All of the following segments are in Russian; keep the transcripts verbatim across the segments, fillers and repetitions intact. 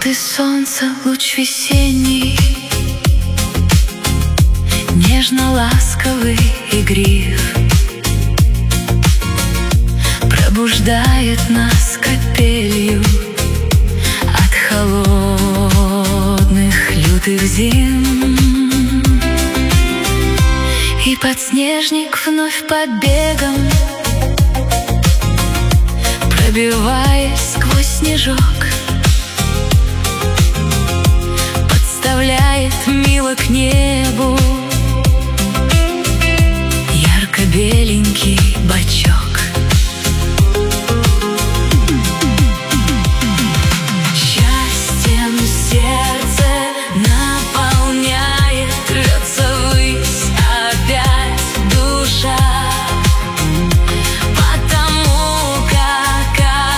ты солнца, луч весенний, нежно-ласковый игрив, пробуждает нас капелью от холодных лютых зим. И подснежник вновь побегом, пробиваясь сквозь снежок, подставляет мило к небу ярко-беленький бочок. Счастьем сердце наполняет, рвется ввысь опять душа, потому как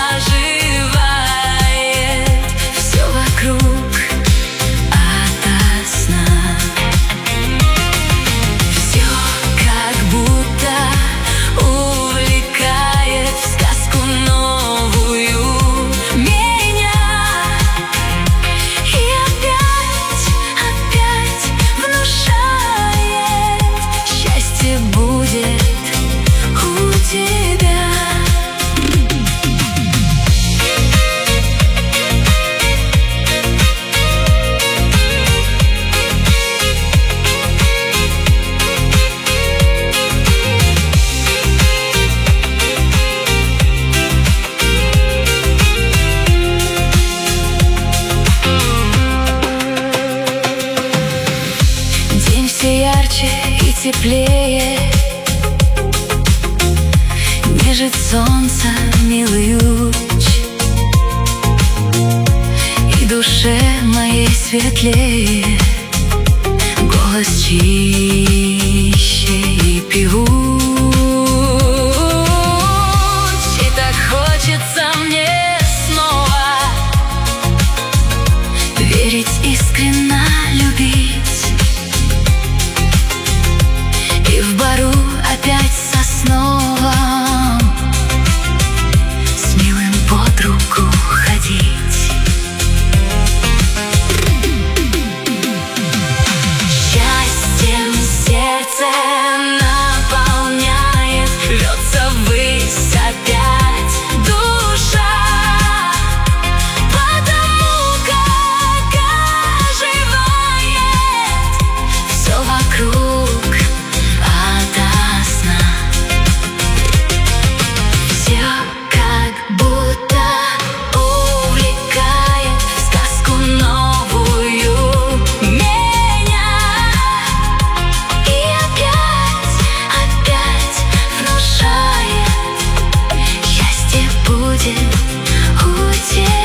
оживает все вокруг ото сна. Все как будто увлекает в сказку новую меня, и опять, опять внушает: счастье будет у тебя. День все ярче и теплее, нежит солнце милый луч, и душе моей светлее голос чище и певуч. И так хочется мне снова верить, искренно любить, и в бару опять сосновом с милым под руку ходить. Счастьем сердце наполняет, рвется ввысь опять душа, потому как оживает все вокруг ото сна. Все как будто увлекает в сказку новую меня, и опять, опять внушает: счастье будет у тебя.